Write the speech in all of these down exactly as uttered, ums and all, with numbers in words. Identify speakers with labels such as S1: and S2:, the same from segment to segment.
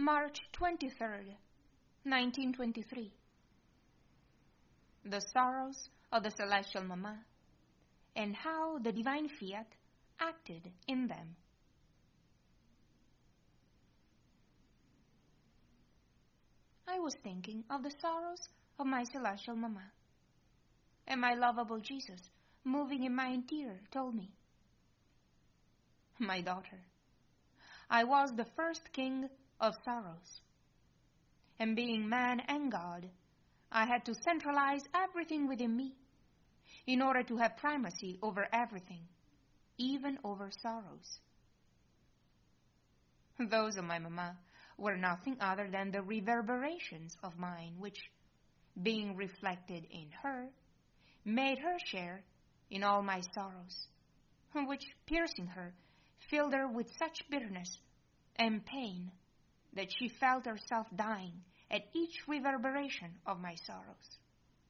S1: March twenty-third, nineteen twenty-three. The sorrows of the Celestial Mama, and how the divine fiat acted in them. I was thinking of the sorrows of my Celestial Mama, and my lovable Jesus, moving in my interior, told me, "My daughter, I was the first king of sorrows, and being man and God, I had to centralize everything within me in order to have primacy over everything, even over sorrows." Those of my Mama were nothing other than the reverberations of mine, which, being reflected in her, made her share in all my sorrows, which, piercing her, filled her with such bitterness and pain that she felt herself dying at each reverberation of my sorrows.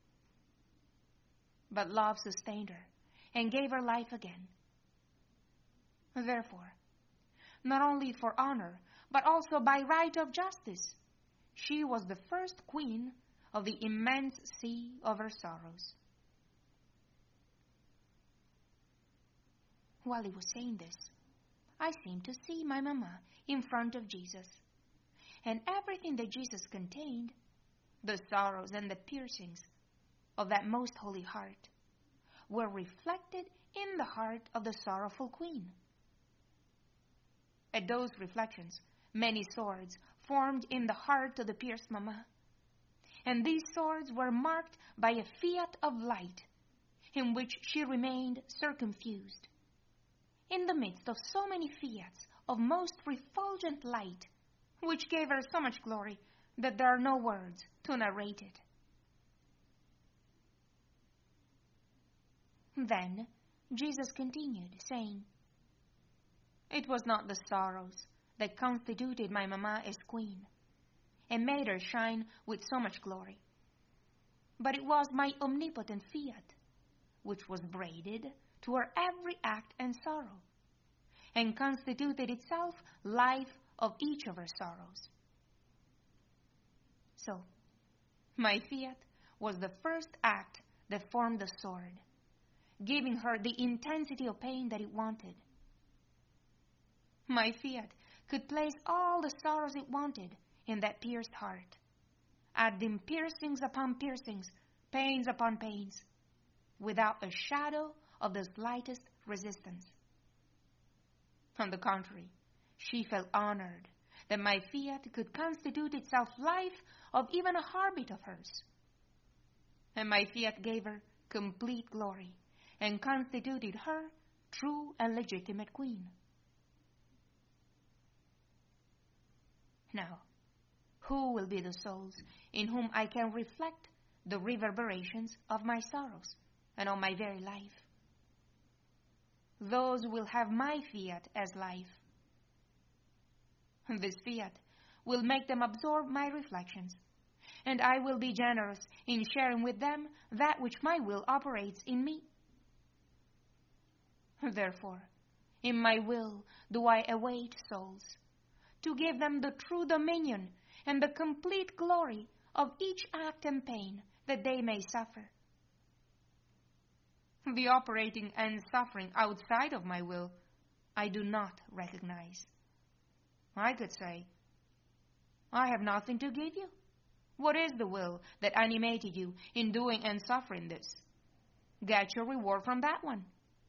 S1: But love sustained her and gave her life again. Therefore, not only for honor, but also by right of justice, she was the first queen of the immense sea of her sorrows. While he was saying this, I seemed to see my Mama in front of Jesus, and everything that Jesus contained, the sorrows and the piercings of that most holy heart, were reflected in the heart of the sorrowful queen. At those reflections, many swords formed in the heart of the pierced Mama, and these swords were marked by a fiat of light, in which she remained circumfused. In the midst of so many fiats of most refulgent light, which gave her so much glory that there are no words to narrate it. Then Jesus continued, saying, "It was not the sorrows that constituted my Mama as queen, and made her shine with so much glory, but it was my omnipotent fiat, which was braided to her every act and sorrow, and constituted itself life of each of her sorrows. So, my fiat was the first act that formed the sword, giving her the intensity of pain that it wanted. My fiat could place all the sorrows it wanted in that pierced heart, adding piercings upon piercings, pains upon pains, without a shadow of the slightest resistance. On the contrary, she felt honored that my fiat could constitute itself life of even a heartbeat of hers. And my fiat gave her complete glory and constituted her true and legitimate queen. Now, who will be the souls in whom I can reflect the reverberations of my sorrows and of my very life? Those will have my fiat as life. This fiat will make them absorb my reflections, and I will be generous in sharing with them that which my will operates in me. Therefore, in my will do I await souls, to give them the true dominion and the complete glory of each act and pain that they may suffer. The operating and suffering outside of my will I do not recognize. I could say, "I have nothing to give you. What is the will that animated you in doing and suffering this? Get your reward from that one."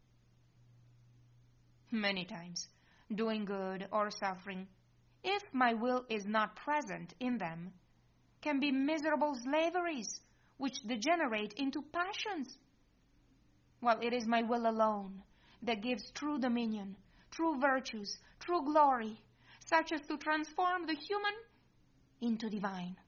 S1: Many times, doing good or suffering, if my will is not present in them, can be miserable slaveries which degenerate into passions, while it is my will alone that gives true dominion, true virtues, true glory, such as to transform the human into divine.